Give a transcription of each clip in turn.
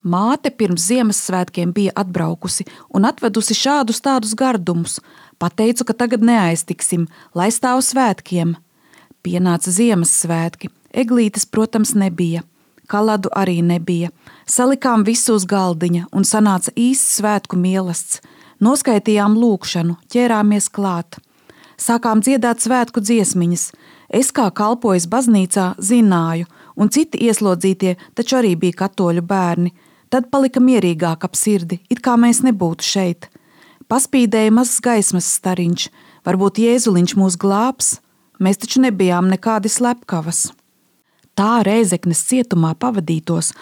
Māte pirms Ziemassvētkiem bija atbraukusi un atvedusi šādus tādus gardumus. Pateicu, ka tagad neaiztiksim, lai stāv svētkiem. Pienāca Ziemassvētki. Eglītes, protams, nebija. Kaladu arī nebija. Salikām visu uz galdiņa un sanāca īsts svētku mielasts. Noskaitījām lūgšanu, ķērāmies klāt. Sākām dziedāt svētku dziesmiņas. Es kā kalpojis baznīcā zināju, un citi ieslodzītie taču arī bija katoļu bērni. Tad palika mierīgāk ap sirdi, it kā mēs nebūtu šeit. Paspīdēja mazs gaismas stariņš, varbūt Jēzuliņš mūs glābs. Mēs taču nebijām nekādi slepkavas. Tā Rēzeknes cietumā pavadītos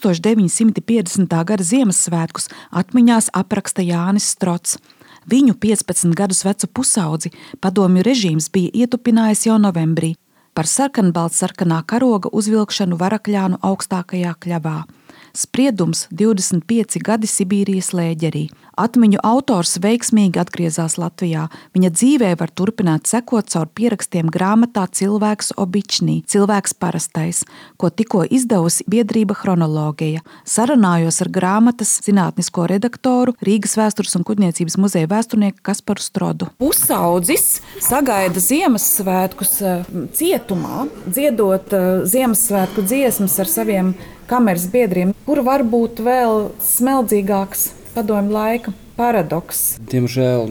1950. gada Ziemassvētkus atmiņās apraksta Jānis Strots. Viņu 15 gadus vecu pusaudzi padomju režīms bija ietupinājis jau novembrī par sarkanbaltsarkanā karoga uzvilkšanu Varakļānu augstākajā kļavā. Spriedums 25 gadi Sibīrijas lēģerī. Atmiņu autors veiksmīgi atgriezās Latvijā. Viņa dzīvē var turpināt sekot caur pierakstiem grāmatā Cilvēks običnī, cilvēks parastais, ko tikko izdevusi biedrība Chronologija. Sarunājos ar grāmatas zinātnisko redaktoru Rīgas vēstures un kuģniecības muzeja vēsturnieku Kasparu Strodu. Pusaudzis sagaida Ziemassvētkus cietumā, dziedot Ziemassvētku dziesmas ar saviem kameras biedriem, kur var būt vēl smeldzīgāks padomju laika paradoks. Diemžēl,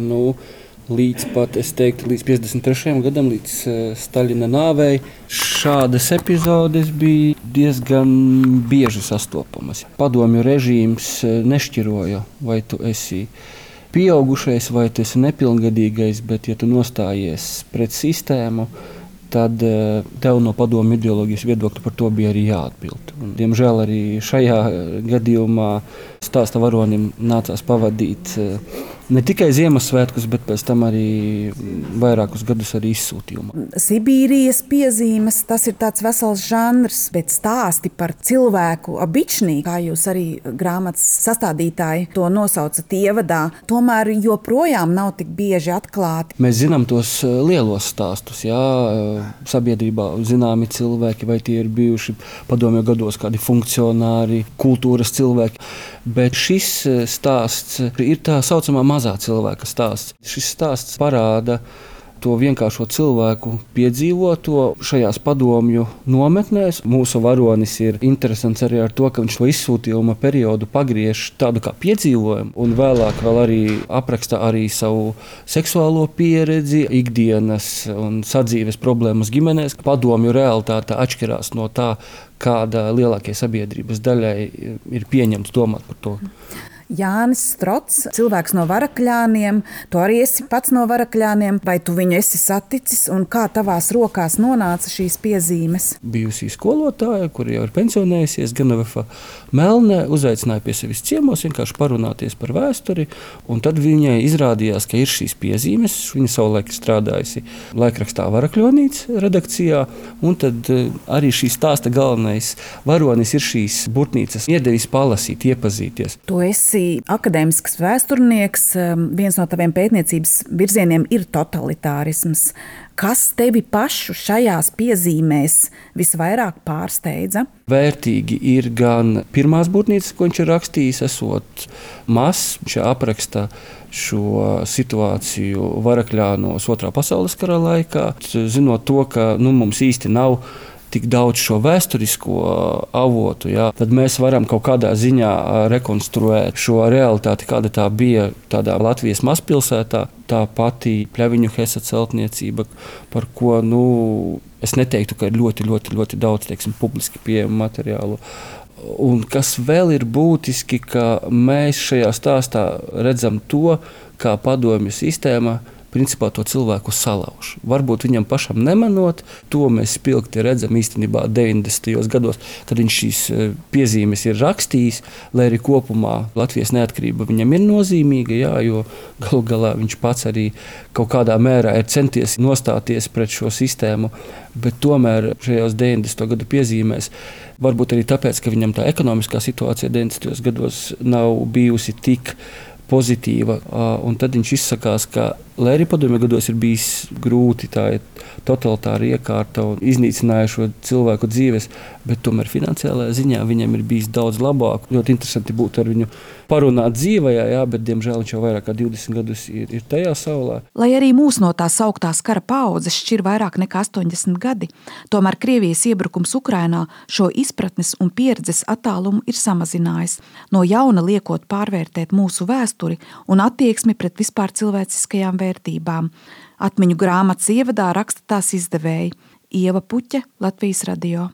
līdz pat, es teiktu, līdz 53. gadam, līdz Staļina nāvei, šādas epizodes bija diezgan bieži sastopamas. Padomju režīms nešķiroja, vai tu esi pieaugušais, vai tu esi nepilngadīgais, bet ja tu nostājies pret sistēmu, tad tev no padomju ideoloģijas viedokļa par to bija arī jāatbild. Un, diemžēl arī šajā gadījumā stāsta varonim nācās pavadīt ne tikai Ziemassvētkus, bet pēc tam arī vairākus gadus arī izsūtījumā. Sibīrijas piezīmes, tas ir tāds vesels žanrs, bet stāsti par cilvēku običnī, kā jūs arī grāmatas sastādītāji to nosaucat ievadā, tomēr joprojām nav tik bieži atklāti. Mēs zinām tos lielos stāstus, sabiedrībā zināmi cilvēki, vai tie ir bijuši padomju gados kādi funkcionāri, kultūras cilvēki, bet šis stāsts ir tā saucamā mazā cilvēka stāsts. Šis stāsts parāda to vienkāršo cilvēku piedzīvoto šajās padomju nometnēs. Mūsu varonis ir interesants arī ar to, ka viņš to izsūtījuma periodu pagriež tādu kā piedzīvojumu, un vēlāk vēl arī apraksta arī savu seksuālo pieredzi, ikdienas un sadzīves problēmas ģimenēs. Padomju realitāte atšķirās no tā, kāda lielākajai sabiedrības daļai ir pieņemts domāt par to. Jānis Strots, cilvēks no Varakļāniem, tu arī esi pats no Varakļāniem, vai tu viņu esi saticis un kā tavās rokās nonāca šīs piezīmes? Bijusī skolotāja, kur jau ir pensionējusies, Genevefa Melne, uzaicināja pie sevis ciemos vienkārši parunāties par vēsturi, un tad viņai izrādījās, ka ir šīs piezīmes. Viņa savulaik strādājusi laikrakstā Varakļonīts redakcijā, un tad arī šī stāsta galvenais varonis ir šīs burtnīcas iedevis palasīt, iepazīties. Tu esi akadēmisks vēsturnieks, viens no taviem pētniecības virzieniem ir totalitārisms. Kas tevi pašu šajās piezīmēs visvairāk pārsteidza? Vērtīgi ir gan pirmās burtnīcas, ko viņš ir rakstījis, esot mazs. Viņš apraksta šo situāciju Varakļānos Otrā pasaules kara laikā, zinot to, ka mums īsti nav tik daudz šo vēsturisko avotu, tad mēs varam kaut kādā ziņā rekonstruēt šo realitāti, kāda tā bija tādā Latvijas mazpilsētā. Tā pati Pļaviņu Hesa celtniecība, par ko es neteiktu, ka ir ļoti, ļoti, ļoti daudz, publiski pieejamu materiālu. Un kas vēl ir būtiski, ka mēs šajā stāstā redzam to, kā padomju sistēma principā to cilvēku salauž. Varbūt viņam pašam nemanot, to mēs spilgti redzam īstenībā 90. gados, kad viņš šīs piezīmes ir rakstījis, lai arī kopumā Latvijas neatkarība viņam ir nozīmīga, jo galu galā viņš pats arī kaut kādā mērā ir centies nostāties pret šo sistēmu, bet tomēr šajos 90. gadu piezīmēs, varbūt arī tāpēc, ka viņam tā ekonomiskā situācija 90. gados nav bijusi tik pozitīva. Un tad viņš izsakās, ka, lai arī padomju gados ir bijis grūti, tā ir totalitāra iekārta un iznīcināja šo cilvēku dzīves, bet tomēr finansiālajā ziņā viņam ir bijis daudz labāk. Ļoti interesanti būtu ar viņu parunāt dzīvajā, jā, bet diemžēl viņš jau vairāk kā 20 gadus ir tajā saulē. Lai arī mūs no tās augtās kara paudzes šķir vairāk nekā 80 gadi, tomēr Krievijas iebrukums Ukrainā šo izpratnes un pieredzes attālumu ir samazinājis, no jauna liekot pārvērtēt mūsu vēsturi un attieksmi pret vispār cilvēciskajām vērtībām. Atmiņu grāmatas ievadā raksta tās izdevēji Ieva Puķe, Latvijas radio.